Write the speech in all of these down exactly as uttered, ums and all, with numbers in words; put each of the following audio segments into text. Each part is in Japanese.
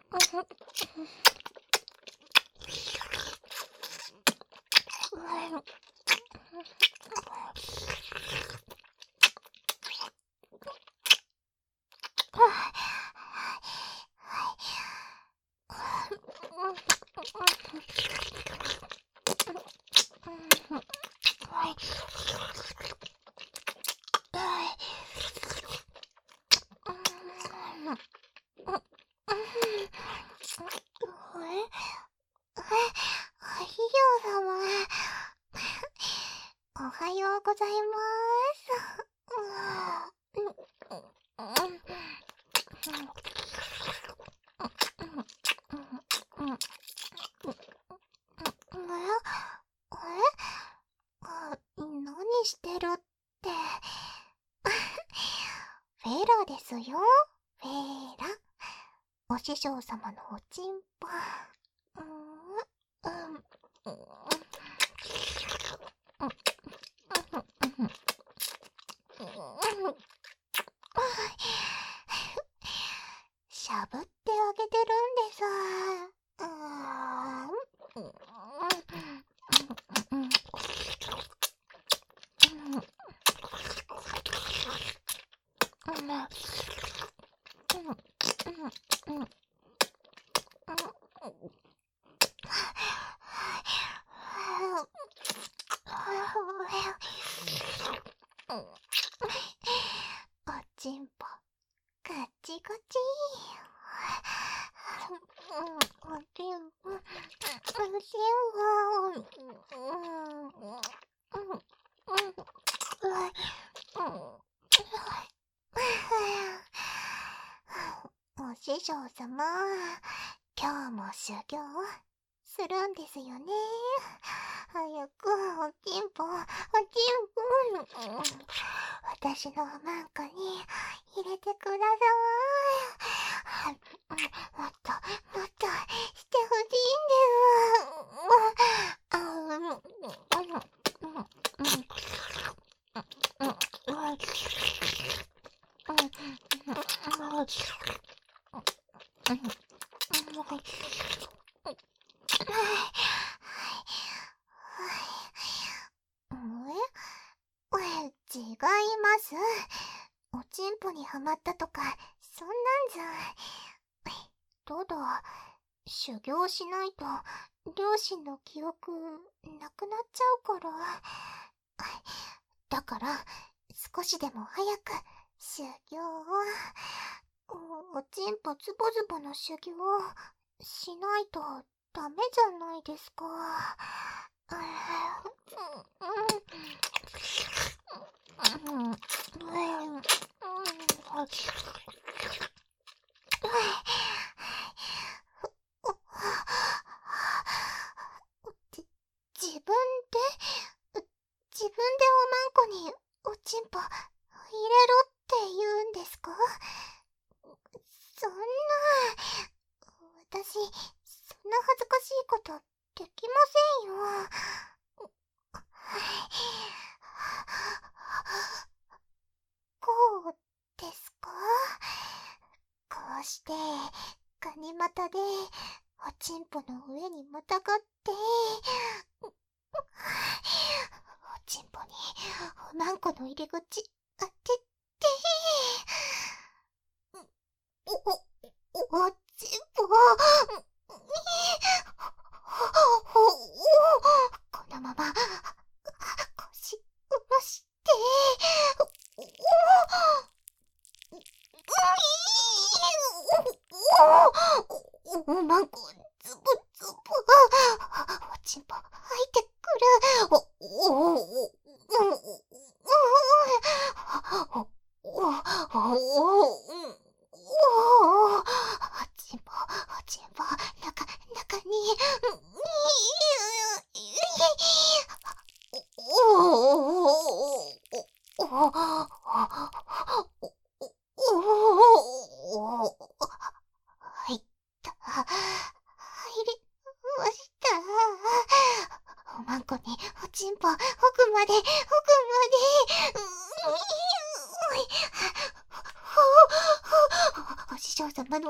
おはようございます。何してるって。フェラですよ、フェラ。お師匠様のおちんぽ。しゃぶってあげてるんです。おちんぽガチガチ。おちんぽおちんぽ。お師匠様、今日も修行するんですよね。早くおちんぽ、おちんぽ、私のマンコに入れてください。もっともっとしてほしいんです違います。おちんぽにはまったとかそんなんじゃ。ただ修行しないと両親の記憶なくなっちゃうから。だから少しでも早く修行を、おちんぽズボズボの修行しないとダメじゃないですか。じ、自分で自分でおまんこにおちんぽ入れろって言うんですか？そんな、私そんな恥ずかしいことできませんよ。こうですか？こうしてガニ股でおちんぽの上にまたがっておちんぽにおまんこの入り口当てて、お、お、おちんぽこのまま腰下ろしておまんこズブズブ、おちんぽ入ってくる。おおおおちんぽおちんぽ中中に入った入りました。おまんこにおちんぽ奥まで奥まで。お師匠様の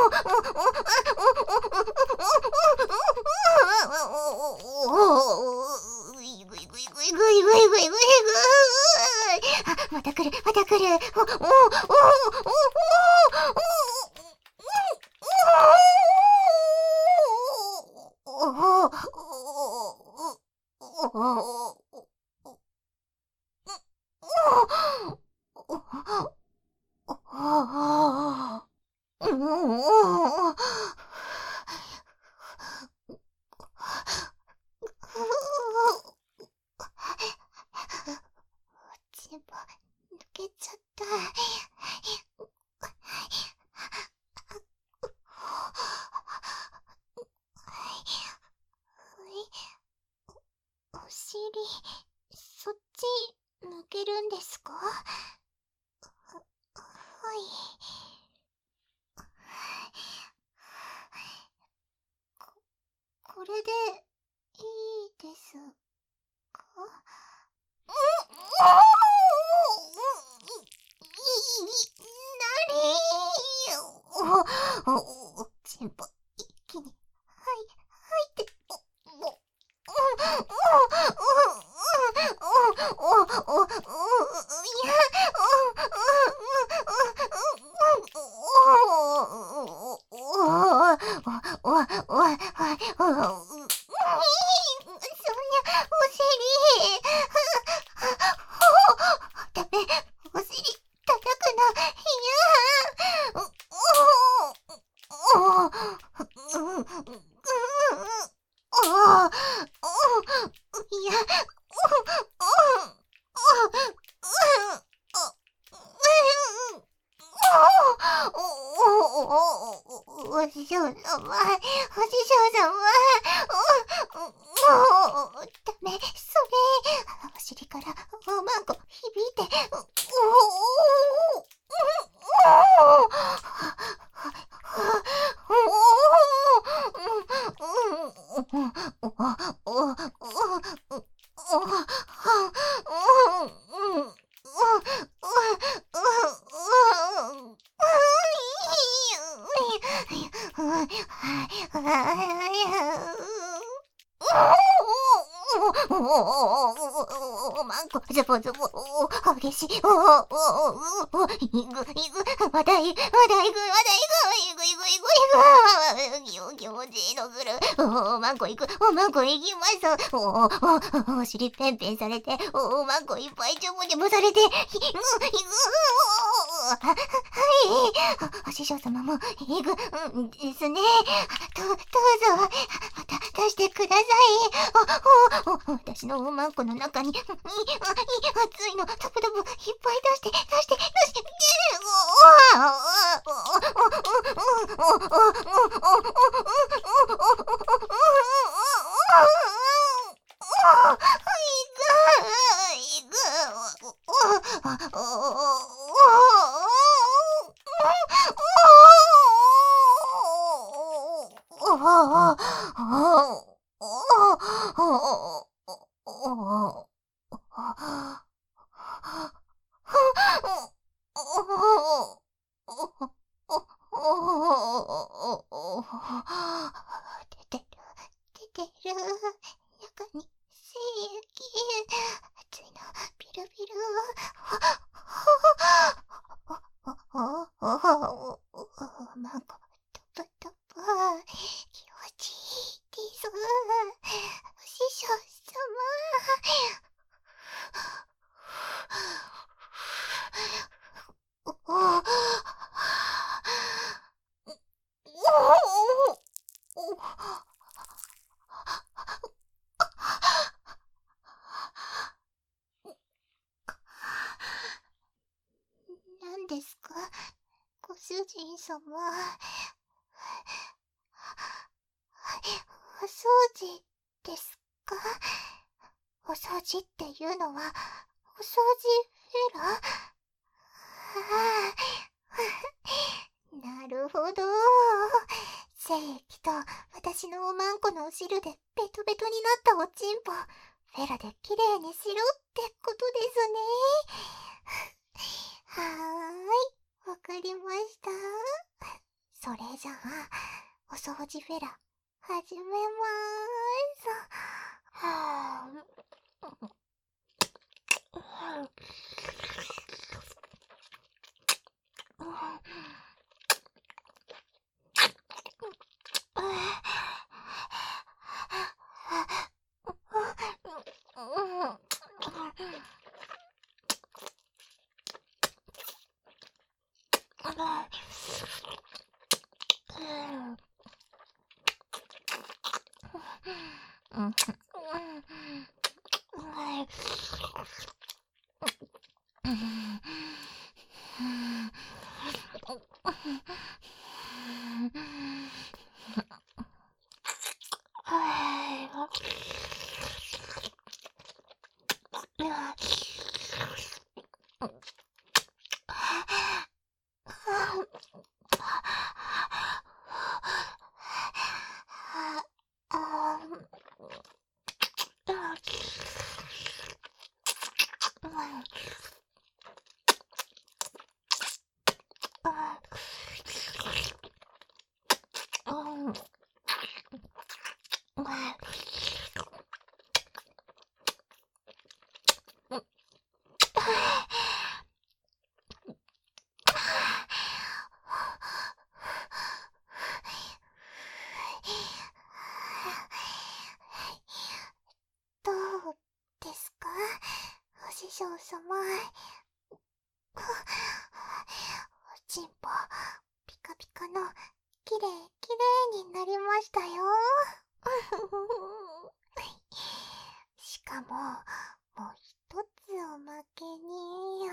また来る、また来る。チンポ抜けちゃった。お尻、そっち抜けるんですか？はい。こ、これでいいですか？チンポ一気にはい入ってダメ、お尻叩くのいや。お師匠様、お師匠様、もうダメ、それお尻からおまんこ響いて、 マンコズボズボ激しいおおおおおいぐいぐまだいまだいぐまだいぐいぐいぐいぐいぐぎょぎょじのぐるおマンコいくおマンコいきますおおお尻ペンペンされておマンコいっぱいちょぼちょぼされていぐいぐはい師匠様もいぐですねどどうぞまた出してくださいおお私のマンコの中にいい熱いのタプタプいっぱい出して出して出して出てる出てる中に精液熱いのビルビルマンコトプトプ気持ちいいです師匠様何ですかご主人様お掃除ですかお掃除っていうのはお掃除フェラなるほど精液と私のおまんこのお汁でベトベトになったおちんぽフェラできれいにしろってことですねはーいわかりましたそれじゃあお掃除フェラ始めまーすはーどうですかお師匠様おちんぽピカピカのきれいきれいになりましたよしかももう一つおまけに